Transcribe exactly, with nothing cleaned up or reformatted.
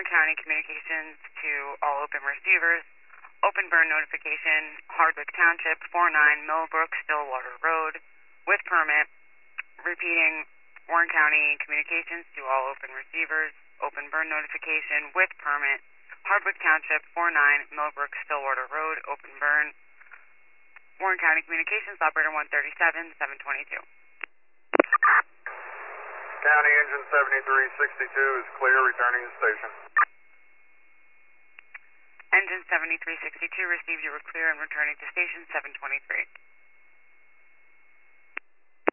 Warren County Communications to all open receivers. Open burn notification, Hardwick Township, forty-nine Millbrook, Stillwater Road, with permit. Repeating, Warren County Communications to all open receivers. Open burn notification, with permit. Hardwick Township, forty-nine Millbrook, Stillwater Road, open burn. Warren County Communications, operator one thirty-seven, seven twenty-two. County engine seventy-three sixty-two is clear, returning to station. Engine seventy-three sixty-two, received, you were clear and returning to station seven twenty-three.